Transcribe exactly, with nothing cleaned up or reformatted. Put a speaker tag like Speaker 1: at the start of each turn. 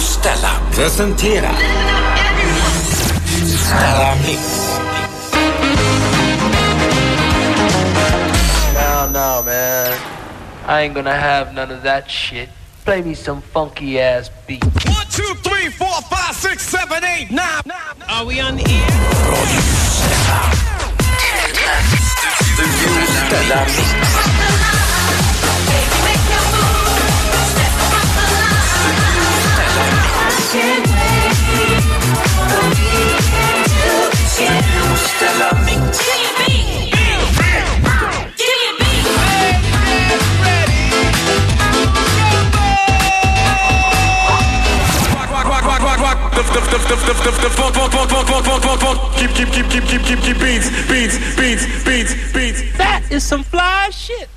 Speaker 1: Stella presenterar Stella Mix.
Speaker 2: No, no, man.
Speaker 3: I ain't gonna have none of that shit. Play me some funky ass beat.
Speaker 4: One, two, three, four, five, six, seven, eight, nine. Are we on the air?
Speaker 1: Radio Stella. Studio Stella Mix. Stella Mix.
Speaker 4: Keep, keep, keep, keep, keep, keep, keep beats, beats, beats, beats, beats.
Speaker 3: That is some fly shit.